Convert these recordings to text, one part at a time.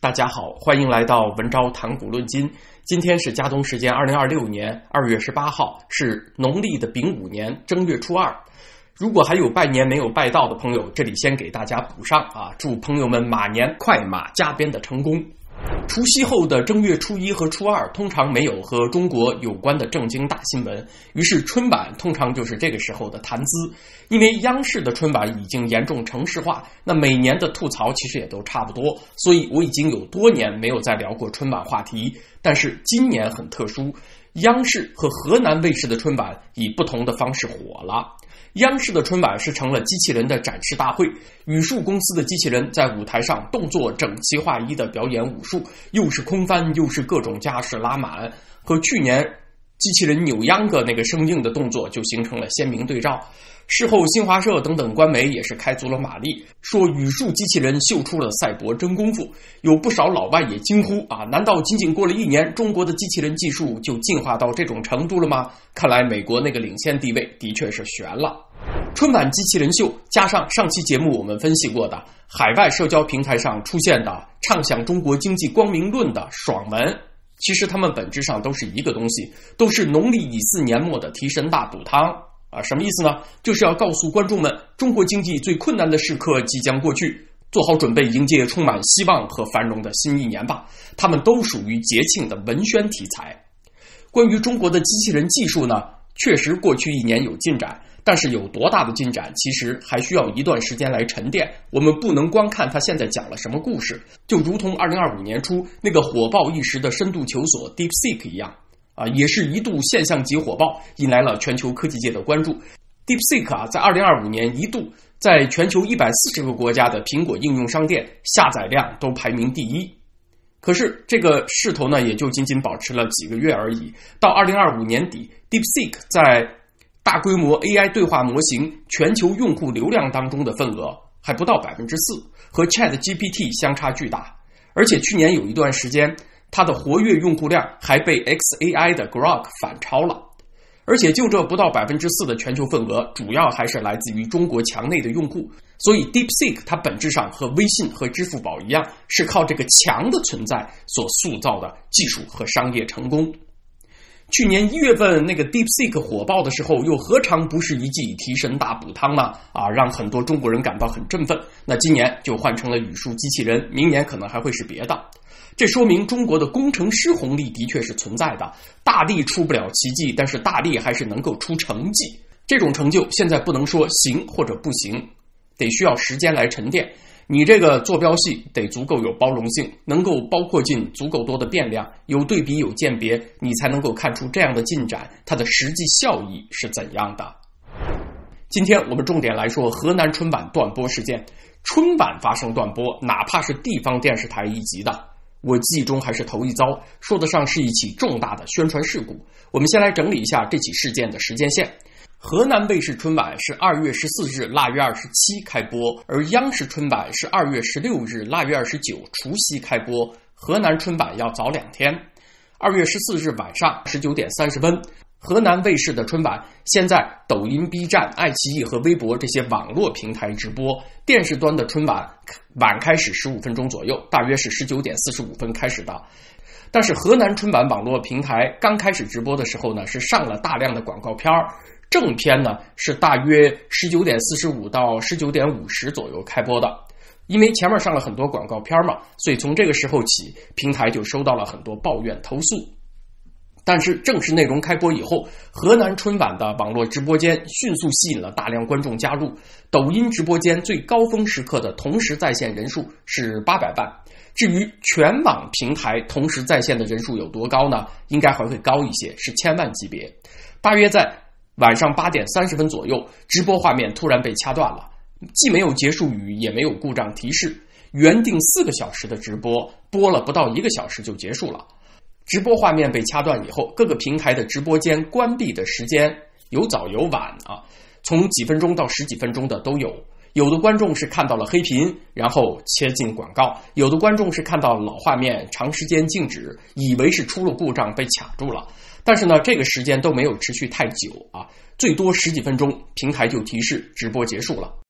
大家好，欢迎来到文昭谈古论今。今天是嘉东时间2026年2月18号，是农历的丙午年正月初二。如果还有拜年没有拜到的朋友，这里先给大家补上啊！祝朋友们马年快马加鞭的成功。除夕后的正月初一和初二通常没有和中国有关的正经大新闻，于是春晚通常就是这个时候的谈资。因为央视的春晚已经严重城市化，那每年的吐槽其实也都差不多，所以我已经有多年没有再聊过春晚话题。但是今年很特殊，央视和河南卫视的春晚以不同的方式火了。央视的春晚是成了机器人的展示大会，语数公司的机器人在舞台上动作整齐划一的表演武术，又是空翻又是各种架势拉满，和去年机器人扭秧歌那个生硬的动作就形成了鲜明对照。事后新华社等等官媒也是开足了马力，说语数机器人秀出了赛博真功夫。有不少老外也惊呼啊，难道仅仅过了一年，中国的机器人技术就进化到这种程度了吗？看来美国那个领先地位的确是悬了。春晚机器人秀加上上期节目我们分析过的海外社交平台上出现的畅想中国经济光明论的爽文，其实它们本质上都是一个东西，都是农历乙巳年末的提神大补汤啊。什么意思呢？就是要告诉观众们，中国经济最困难的时刻即将过去，做好准备迎接充满希望和繁荣的新一年吧。它们都属于节庆的文宣题材。关于中国的机器人技术呢，确实过去一年有进展，但是有多大的进展，其实还需要一段时间来沉淀。我们不能光看它现在讲了什么故事，就如同2025年初那个火爆一时的深度求索 DeepSeek 一样啊，也是一度现象级火爆，引来了全球科技界的关注。DeepSeek 啊，在2025年一度在全球140个国家的苹果应用商店下载量都排名第一。可是这个势头呢，也就仅仅保持了几个月而已。到2025年底， DeepSeek 在大规模 AI 对话模型全球用户流量当中的份额还不到 4%， 和 ChatGPT 相差巨大。而且去年有一段时间，它的活跃用户量还被 XAI 的 Grok 反超了。而且就这不到 4% 的全球份额，主要还是来自于中国墙内的用户。所以 DeepSeek 它本质上和微信和支付宝一样，是靠这个墙的存在所塑造的技术和商业成功。去年1月份那个 DeepSeek 火爆的时候，又何尝不是一剂提神大补汤呢？啊，让很多中国人感到很振奋。那今年就换成了语数机器人，明年可能还会是别的。这说明中国的工程师红利的确是存在的，大力出不了奇迹，但是大力还是能够出成绩。这种成就现在不能说行或者不行，得需要时间来沉淀。你这个坐标系得足够有包容性，能够包括进足够多的变量，有对比有鉴别，你才能够看出这样的进展它的实际效益是怎样的。今天我们重点来说河南春晚断播事件。春晚发生断播，哪怕是地方电视台一级的，我记忆中还是头一遭，说得上是一起重大的宣传事故。我们先来整理一下这起事件的时间线。河南卫视春晚是2月14日腊月27开播，而央视春晚是2月16日腊月29除夕开播，河南春晚要早2天。2月14日晚上19点30分，河南卫视的春晚先在抖音、B 站、爱奇艺和微博这些网络平台直播，电视端的春晚晚开始15分钟左右，大约是19点45分开始的。但是河南春晚网络平台刚开始直播的时候呢，是上了大量的广告片，正片呢是大约19点45到19点50左右开播的。因为前面上了很多广告片嘛，所以从这个时候起，平台就收到了很多抱怨投诉。但是正式内容开播以后，河南春晚的网络直播间迅速吸引了大量观众加入，抖音直播间最高峰时刻的同时在线人数是800万。至于全网平台同时在线的人数有多高呢？应该还会高一些，是千万级别。大约在晚上8点30分左右，直播画面突然被掐断了，既没有结束语，也没有故障提示。原定4个小时的直播，播了不到1个小时就结束了。直播画面被掐断以后，各个平台的直播间关闭的时间有早有晚啊，从几分钟到10几分钟的都有。有的观众是看到了黑屏，然后切进广告；有的观众是看到老画面长时间静止，以为是出了故障被卡住了。但是呢，这个时间都没有持续太久啊，最多10几分钟，平台就提示直播结束了。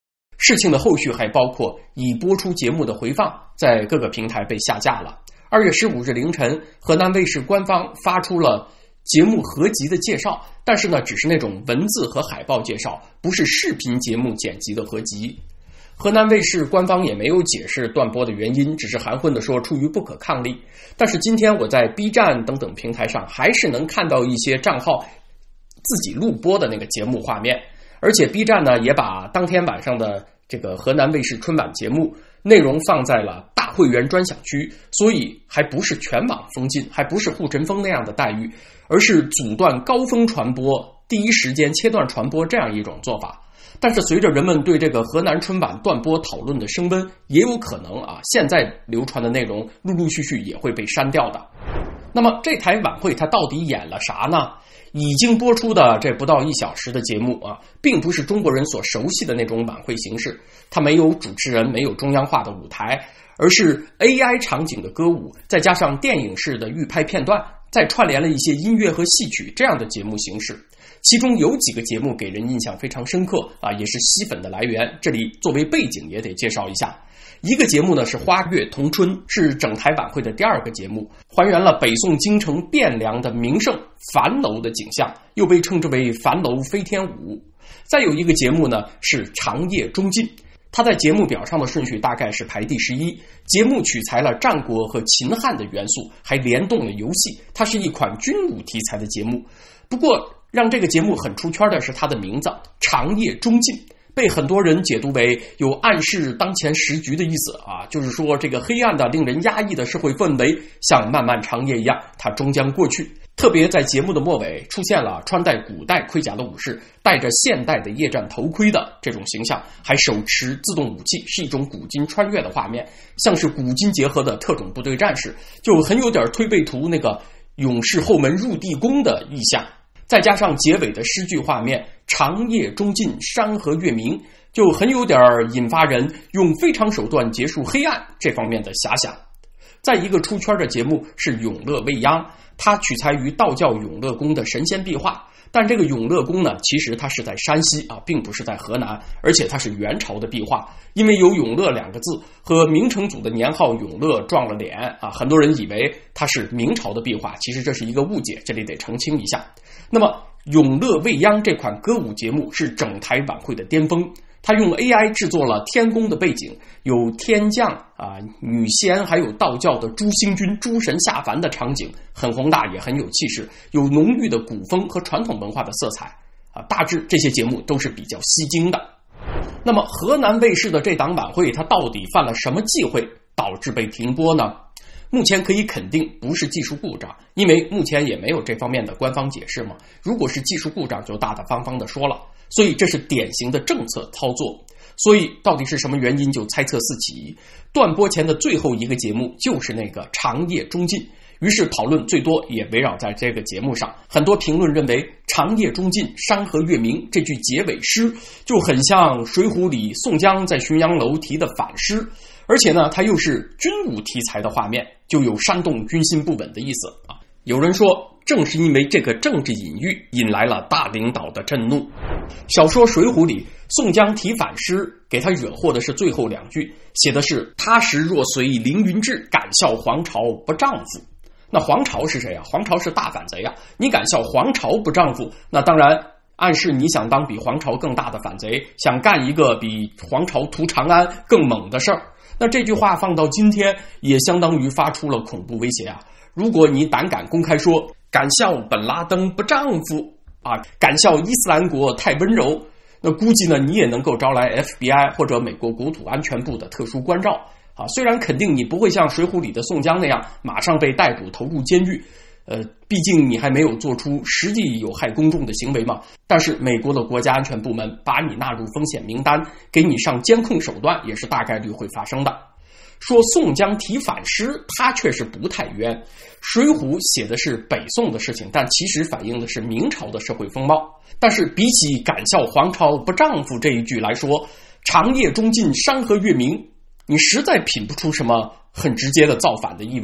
事情的后续还包括已播出节目的回放在各个平台被下架了。2月15日凌晨，河南卫视官方发出了节目合集的介绍，但是呢，只是那种文字和海报介绍，不是视频节目剪辑的合集。河南卫视官方也没有解释断播的原因，只是含混地说出于不可抗力。但是今天我在 B 站等等平台上还是能看到一些账号自己录播的那个节目画面，而且 B 站呢也把当天晚上的这个河南卫视春晚节目内容放在了大会员专享区，所以还不是全网封禁，还不是护城风那样的待遇，而是阻断高峰传播，第一时间切断传播这样一种做法。但是随着人们对这个河南春晚断播讨论的升温，也有可能现在流传的内容陆陆续续也会被删掉的。那么这台晚会它到底演了啥呢？已经播出的这不到1小时的节目并不是中国人所熟悉的那种晚会形式，它没有主持人，没有中央化的舞台，而是 AI 场景的歌舞，再加上电影式的预拍片段，再串联了一些音乐和戏曲这样的节目形式。其中有几个节目给人印象非常深刻也是吸粉的来源，这里作为背景也得介绍一下。一个节目呢是花月同春，是整台晚会的第2个节目，还原了北宋京城汴梁的名胜樊楼的景象，又被称之为樊楼飞天舞。再有一个节目呢是长夜中进，它在节目表上的顺序大概是排第11，节目取材了战国和秦汉的元素，还联动了游戏，它是一款军武题材的节目。不过让这个节目很出圈的是它的名字长夜中进，被很多人解读为有暗示当前时局的意思就是说这个黑暗的令人压抑的社会氛围像漫漫长夜一样，它终将过去。特别在节目的末尾出现了穿戴古代盔甲的武士戴着现代的夜战头盔的这种形象，还手持自动武器，是一种古今穿越的画面，像是古今结合的特种部队战士，就很有点推背图那个勇士后门入地宫的意象。再加上结尾的诗句画面长夜中尽山河月明，就很有点引发人用非常手段结束黑暗这方面的遐想。再一个出圈的节目是永乐未央，它取材于道教永乐宫的神仙壁画，但这个永乐宫呢，其实它是在山西并不是在河南，而且它是元朝的壁画，因为有永乐2个字和明成祖的年号永乐撞了脸很多人以为它是明朝的壁画，其实这是一个误解，这里得澄清一下。那么永乐未央这款歌舞节目是整台晚会的巅峰，它用 AI 制作了天宫的背景，有天将女仙，还有道教的诸星君诸神下凡的场景，很宏大也很有气势，有浓郁的古风和传统文化的色彩大致这些节目都是比较吸睛的。那么河南卫视的这档晚会它到底犯了什么忌讳导致被停播呢？目前可以肯定不是技术故障，因为目前也没有这方面的官方解释嘛。如果是技术故障就大大方方的说了，所以这是典型的政策操作。所以到底是什么原因就猜测四起。断播前的最后一个节目就是那个长夜中尽，于是讨论最多也围绕在这个节目上。很多评论认为长夜中尽山河月明这句结尾诗就很像水浒里宋江在浔阳楼提的反诗，而且呢它又是军武题材的画面，就有煽动军心不稳的意思有人说正是因为这个政治隐喻引来了大领导的震怒。小说《水浒》里宋江提反诗给他惹祸的是最后2句，写的是他时若随凌云志，敢笑皇朝不丈夫。那皇朝是谁皇朝是大反贼你敢笑皇朝不丈夫，那当然暗示你想当比皇朝更大的反贼，想干一个比皇朝屠长安更猛的事儿。那这句话放到今天也相当于发出了恐怖威胁如果你胆敢公开说敢笑本拉登不丈夫敢笑伊斯兰国太温柔，那估计呢你也能够招来 FBI 或者美国国土安全部的特殊关照虽然肯定你不会像水浒里的宋江那样马上被逮捕投入监狱毕竟你还没有做出实际有害公众的行为嘛，但是美国的国家安全部门把你纳入风险名单，给你上监控手段也是大概率会发生的。说宋江提反诗他确实不太冤，水浒写的是北宋的事情，但其实反映的是明朝的社会风貌。但是比起敢笑皇朝不丈夫这一句来说，长夜中尽山河月明你实在品不出什么很直接的造反的意味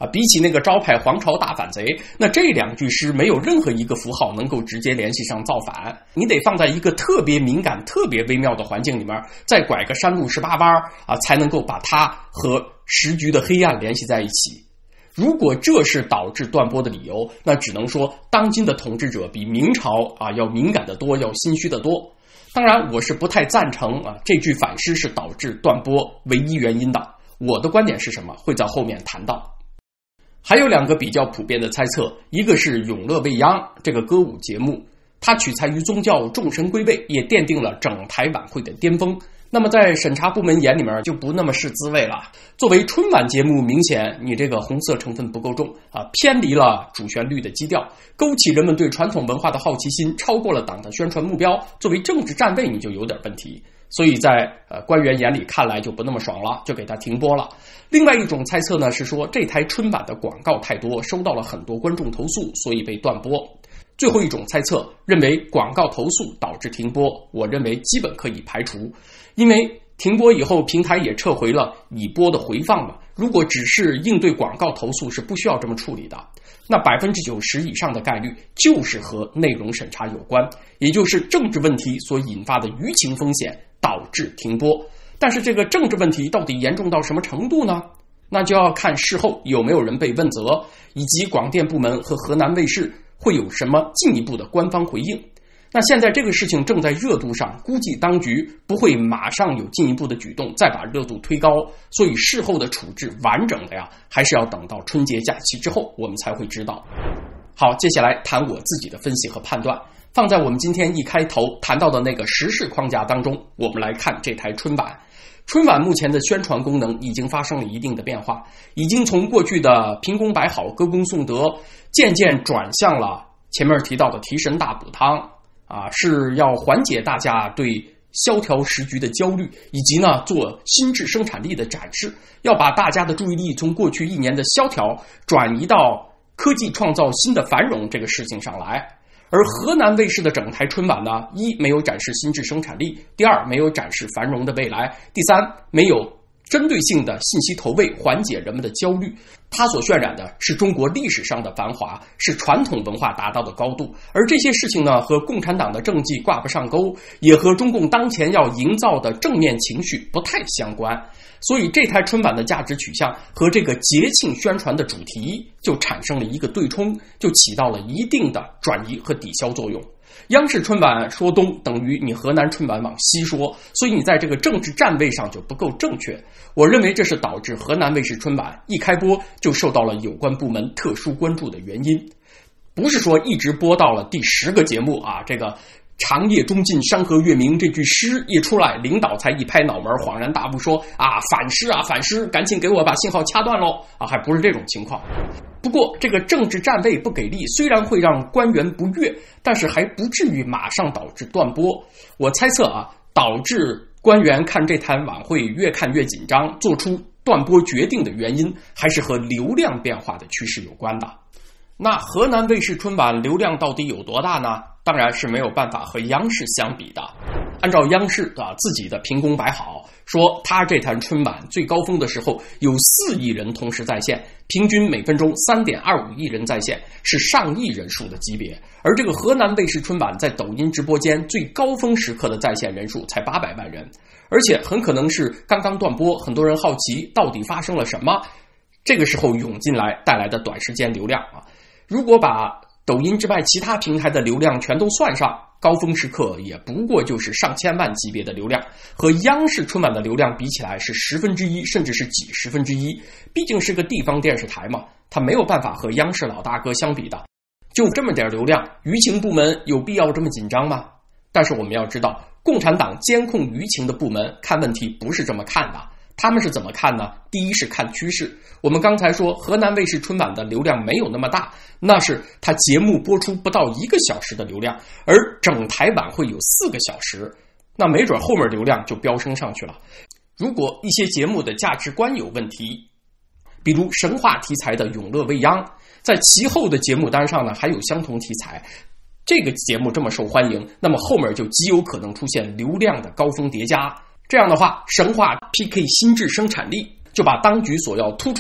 比起那个招牌皇朝大反贼，那这2句诗没有任何一个符号能够直接联系上造反，你得放在一个特别敏感特别微妙的环境里面，再拐个山路18弯才能够把它和时局的黑暗联系在一起。如果这是导致断播的理由，那只能说当今的统治者比明朝要敏感得多，要心虚得多。当然我是不太赞成这句反诗是导致断播唯一原因的，我的观点是什么会在后面谈到。还有2个比较普遍的猜测，一个是永乐未央这个歌舞节目，它取材于宗教，众神归位，也奠定了整台晚会的巅峰。那么在审查部门眼里面就不那么是滋味了。作为春晚节目，明显你这个红色成分不够重偏离了主旋律的基调，勾起人们对传统文化的好奇心，超过了党的宣传目标，作为政治站位你就有点问题。所以在官员眼里看来就不那么爽了，就给他停播了。另外一种猜测呢是说这台春晚的广告太多，收到了很多观众投诉，所以被断播。最后一种猜测认为广告投诉导致停播，我认为基本可以排除，因为停播以后平台也撤回了已播的回放嘛，如果只是应对广告投诉是不需要这么处理的，那 90% 以上的概率就是和内容审查有关，也就是政治问题所引发的舆情风险导致停播。但是这个政治问题到底严重到什么程度呢？那就要看事后有没有人被问责，以及广电部门和河南卫视会有什么进一步的官方回应。那现在这个事情正在热度上，估计当局不会马上有进一步的举动再把热度推高，所以事后的处置完整的还是要等到春节假期之后我们才会知道。好，接下来谈我自己的分析和判断，放在我们今天一开头谈到的那个时事框架当中，我们来看这台春晚。春晚目前的宣传功能已经发生了一定的变化，已经从过去的评功摆好歌功颂德渐渐转向了前面提到的提神大补汤是要缓解大家对萧条时局的焦虑，以及做新质生产力的展示，要把大家的注意力从过去1年的萧条转移到科技创造新的繁荣这个事情上来。而河南卫视的整台春晚呢，一没有展示新质生产力，第二没有展示繁荣的未来，第三没有针对性的信息投喂缓解人们的焦虑。它所渲染的是中国历史上的繁华，是传统文化达到的高度，而这些事情呢和共产党的政绩挂不上钩，也和中共当前要营造的正面情绪不太相关。所以这台春晚的价值取向和这个节庆宣传的主题就产生了一个对冲，就起到了一定的转移和抵消作用。央视春晚说东等于你河南春晚往西说，所以你在这个政治站位上就不够正确。我认为这是导致河南卫视春晚一开播就受到了有关部门特殊关注的原因。不是说一直播到了第10个节目这个长夜中尽山河月明这句诗一出来，领导才一拍脑门恍然大悟说反诗反诗，赶紧给我把信号掐断喽还不是这种情况。不过这个政治站位不给力，虽然会让官员不悦，但是还不至于马上导致断播。我猜测导致官员看这台晚会越看越紧张，做出断播决定的原因还是和流量变化的趋势有关的。那河南卫视春晚流量到底有多大呢？当然是没有办法和央视相比的。按照央视自己的评功摆好，说他这台春晚最高峰的时候有4亿人同时在线，平均每分钟 3.25 亿人在线，是上亿人数的级别。而这个河南卫视春晚在抖音直播间最高峰时刻的在线人数才800万人，而且很可能是刚刚断播，很多人好奇到底发生了什么，这个时候涌进来带来的短时间流量如果把抖音之外其他平台的流量全都算上，高峰时刻也不过就是上千万级别的流量，和央视春晚的流量比起来是1/10甚至是几1/10，毕竟是个地方电视台嘛，它没有办法和央视老大哥相比的。就这么点流量，舆情部门有必要这么紧张吗？但是我们要知道，共产党监控舆情的部门看问题不是这么看的。他们是怎么看呢？第一是看趋势。我们刚才说河南卫视春晚的流量没有那么大，那是它节目播出不到1个小时的流量，而整台晚会有4个小时，那没准后面流量就飙升上去了。如果一些节目的价值观有问题，比如神话题材的永乐未央，在其后的节目单上呢还有相同题材，这个节目这么受欢迎，那么后面就极有可能出现流量的高峰叠加。这样的话，神话 PK 心智生产力，就把当局所要突出的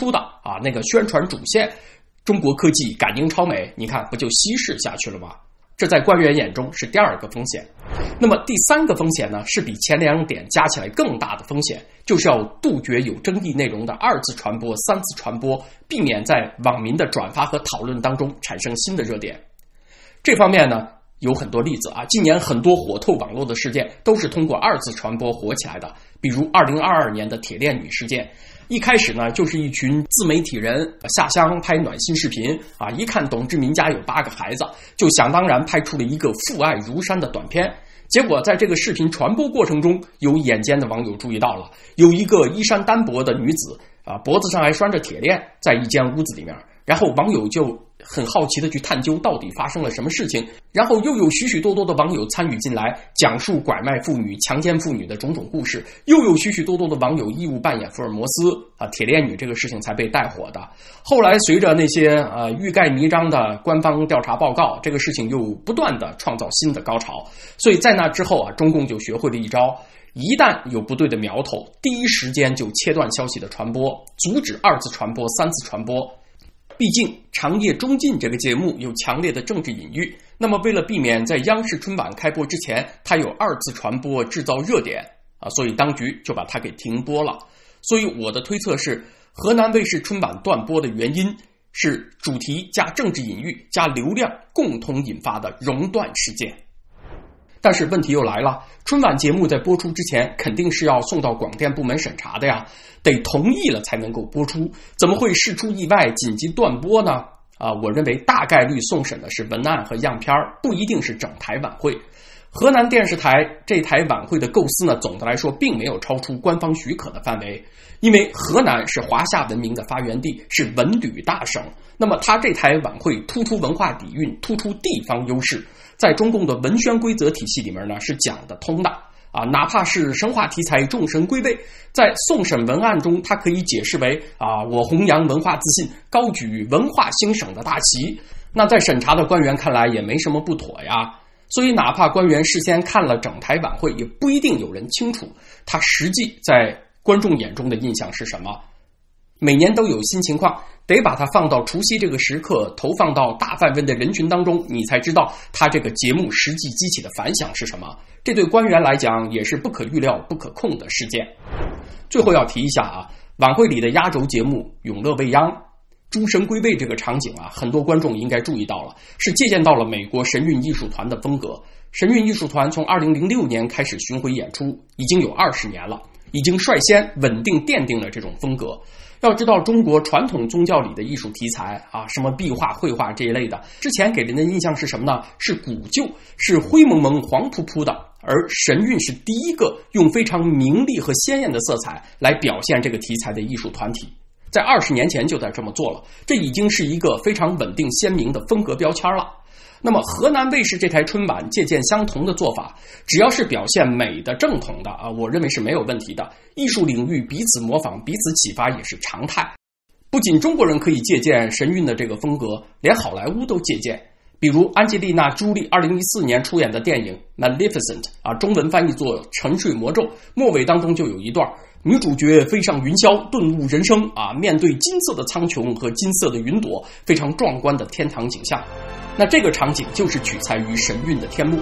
啊，那个宣传主线，中国科技赶英超美，你看不就稀释下去了吗？这在官员眼中是第二个风险。那么第三个风险呢，是比前两点加起来更大的风险，就是要杜绝有争议内容的二次传播、三次传播，避免在网民的转发和讨论当中产生新的热点。这方面呢，有很多例子啊，今年很多火透网络的事件都是通过二次传播火起来的，比如2022年的铁链女事件。一开始呢，就是一群自媒体人下乡拍暖心视频啊，一看董志明家有8个孩子，就想当然拍出了一个父爱如山的短片。结果在这个视频传播过程中，有眼尖的网友注意到了，有一个衣衫单薄的女子啊，脖子上还拴着铁链，在一间屋子里面。然后网友就很好奇的去探究到底发生了什么事情，然后又有许许多多的网友参与进来，讲述拐卖妇女、强奸妇女的种种故事，又有许许多多的网友义务扮演福尔摩斯啊，铁链女这个事情才被带火的。后来随着那些欲盖弥彰的官方调查报告，这个事情又不断的创造新的高潮。所以在那之后啊，中共就学会了一招，一旦有不对的苗头，第一时间就切断消息的传播，阻止二次传播、三次传播。毕竟《长夜中进》这个节目有强烈的政治隐喻，那么为了避免在央视春晚开播之前它有二次传播制造热点啊，所以当局就把它给停播了。所以我的推测是，河南卫视春晚断播的原因是主题加政治隐喻加流量共同引发的熔断事件。但是问题又来了，春晚节目在播出之前肯定是要送到广电部门审查的呀，得同意了才能够播出，怎么会事出意外紧急断播呢？我认为大概率送审的是文案和样片，不一定是整台晚会。河南电视台这台晚会的构思呢，总的来说并没有超出官方许可的范围，因为河南是华夏文明的发源地，是文旅大省，那么它这台晚会突出文化底蕴，突出地方优势，在中共的文宣规则体系里面呢是讲得通的啊，哪怕是神话题材众神归位，在送审文案中它可以解释为我弘扬文化自信，高举文化兴省的大旗，那在审查的官员看来也没什么不妥呀。所以哪怕官员事先看了整台晚会，也不一定有人清楚他实际在观众眼中的印象是什么。每年都有新情况，得把它放到除夕这个时刻，投放到大范围的人群当中，你才知道他这个节目实际激起的反响是什么。这对官员来讲也是不可预料、不可控的事件。最后要提一下晚会里的压轴节目《永乐未央》诸神归位这个场景很多观众应该注意到了，是借鉴到了美国神韵艺术团的风格。神韵艺术团从2006年开始巡回演出，已经有20年了，已经率先稳定奠定了这种风格。要知道中国传统宗教里的艺术题材什么壁画、绘画这一类的，之前给人的印象是什么呢？是古旧，是灰蒙蒙、黄扑扑的。而神韵是第一个用非常明丽和鲜艳的色彩来表现这个题材的艺术团体。在20年前就在这么做了，这已经是一个非常稳定鲜明的风格标签了。那么河南卫视这台春晚借鉴相同的做法，只要是表现美的正统的我认为是没有问题的。艺术领域彼此模仿、彼此启发也是常态。不仅中国人可以借鉴神韵的这个风格，连好莱坞都借鉴。比如安吉丽娜·朱莉2014年出演的电影《Maleficent》中文翻译作《沉睡魔咒》，末尾当中就有一段女主角飞上云霄，顿悟人生面对金色的苍穹和金色的云朵，非常壮观的天堂景象。那这个场景就是取材于神韵的天幕。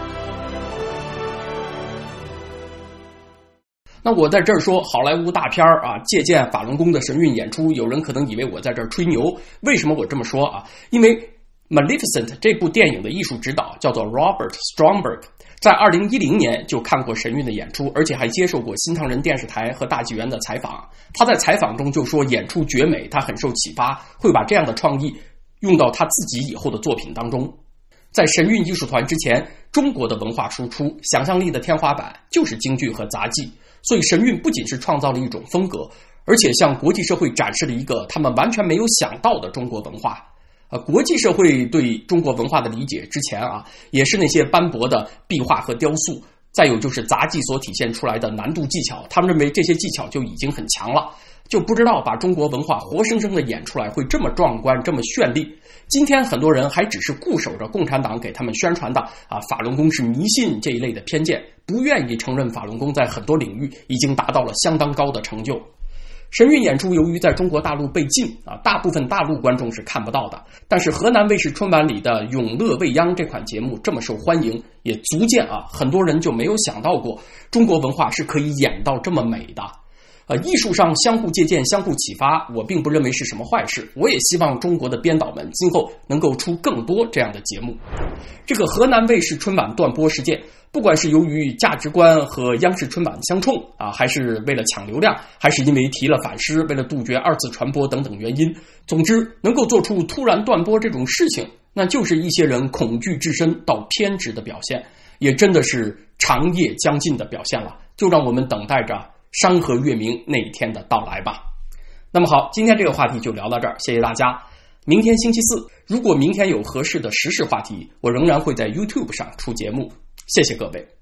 那我在这儿说好莱坞大片借鉴法轮功的神韵演出，有人可能以为我在这儿吹牛。为什么我这么说因为 Maleficent 这部电影的艺术指导叫做 Robert Stromberg， 在2010年就看过神韵的演出，而且还接受过新唐人电视台和大纪元的采访。他在采访中就说演出绝美，他很受启发，会把这样的创意用到他自己以后的作品当中。在神韵艺术团之前，中国的文化输出想象力的天花板就是京剧和杂技，所以神韵不仅是创造了一种风格，而且向国际社会展示了一个他们完全没有想到的中国文化。国际社会对中国文化的理解之前也是那些斑驳的壁画和雕塑，再有就是杂技所体现出来的难度技巧，他们认为这些技巧就已经很强了，就不知道把中国文化活生生的演出来会这么壮观，这么绚丽。今天很多人还只是固守着共产党给他们宣传的法轮功是迷信这一类的偏见，不愿意承认法轮功在很多领域已经达到了相当高的成就。 神韵演出由于在中国大陆被禁大部分大陆观众是看不到的。但是河南卫视春晚里的《永乐未央》这款节目这么受欢迎，也足见很多人就没有想到过中国文化是可以演到这么美的。艺术上相互借鉴、相互启发，我并不认为是什么坏事。我也希望中国的编导们今后能够出更多这样的节目。这个河南卫视春晚断播事件，不管是由于价值观和央视春晚相冲还是为了抢流量，还是因为提了反诗，为了杜绝二次传播等等原因，总之能够做出突然断播这种事情，那就是一些人恐惧至深到偏执的表现，也真的是长夜将近的表现了。就让我们等待着山河月明那一天的到来吧。那么好，今天这个话题就聊到这儿，谢谢大家。明天星期四，如果明天有合适的时事话题，我仍然会在 YouTube 上出节目。谢谢各位。